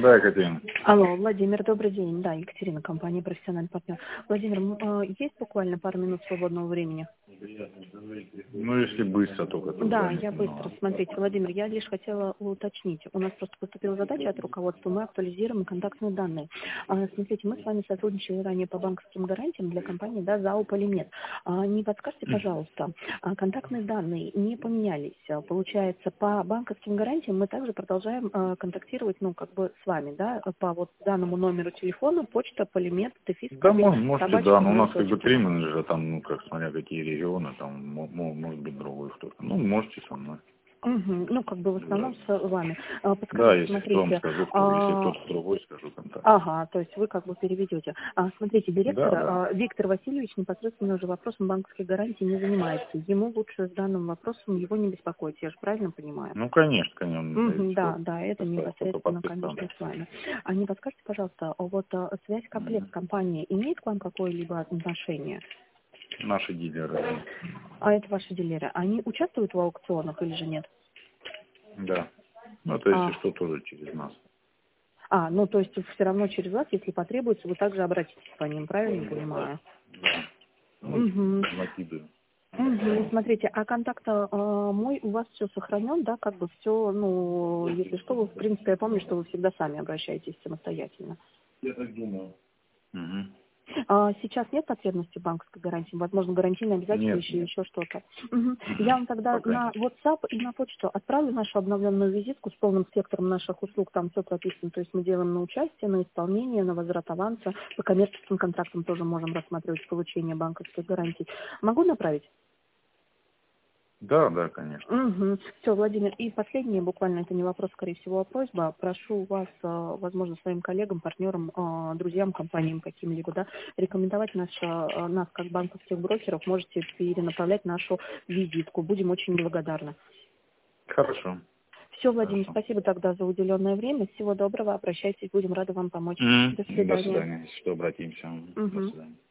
Да, Екатерина. Алло, Владимир, добрый день. Да, Екатерина, компания «Профессиональный партнер». Владимир, есть буквально пару минут свободного времени? Ну, если быстро только. Да, я быстро. Смотрите, Владимир, я лишь хотела уточнить. У нас просто поступила задача от руководства, мы актуализируем контактные данные. Смотрите, мы с вами сотрудничали ранее по банковским гарантиям для компании, да, ЗАО «Полимет». Не подскажите, пожалуйста, контактные данные не поменялись. Получается, по банковским гарантиям мы также продолжаем контактировать, ну, как бы с вами, да, по вот данному номеру телефона, почта, Полимет, дефис. Да, можете, да, но у нас как бы 3 менеджера, там, ну, как, смотря какие регионы, там, может быть, другой кто-то. Ну, можете со мной. Угу. Ну, как бы в основном Да. с вами. Подскажите, Да, если смотрите. кто, скажу, если кто-то другой, скажу контакт. Ага, то есть вы как бы переведете. Смотрите, директор Да. Виктор Васильевич непосредственно уже вопросом банковской гарантии не занимается. Ему лучше с данным вопросом его не беспокоить, я же правильно понимаю? Ну, конечно. Да, это непосредственно, конечно, с вами. Не подскажите, пожалуйста, вот связь комплект компании имеет к вам какое-либо отношение? Наши дилеры. Это ваши дилеры. Они участвуют в аукционах или же нет? Да. Ну, это если что, тоже через нас. Ну, то есть все равно через вас, если потребуется, вы также обратитесь по ним, правильно понимаю? Да. Накидываю. Смотрите, контакт мой у вас все сохранен, да, как бы все, ну, если что, вы, в принципе, я помню, что вы всегда сами обращаетесь самостоятельно. Я так думаю. Сейчас нет потребности в банковской гарантии? Возможно, гарантийные обязательства, еще что-то. Я вам тогда на WhatsApp и на почту отправлю нашу обновленную визитку с полным спектром наших услуг. Там все прописано. То есть мы делаем на участие, на исполнение, на возврат аванса. По коммерческим контрактам тоже можем рассматривать получение банковской гарантии. Могу направить? Да, конечно. Все, Владимир. И последнее, буквально это не вопрос, скорее всего, а просьба. Прошу вас, возможно, своим коллегам, партнерам, друзьям, компаниям каким-либо, да, рекомендовать нас как банковских брокеров. Можете перенаправлять нашу визитку. Будем очень благодарны. Хорошо. Все, Владимир, спасибо тогда за уделенное время. Всего доброго. Обращайтесь, будем рады вам помочь. До свидания. До свидания. Если что, обратимся. До свидания.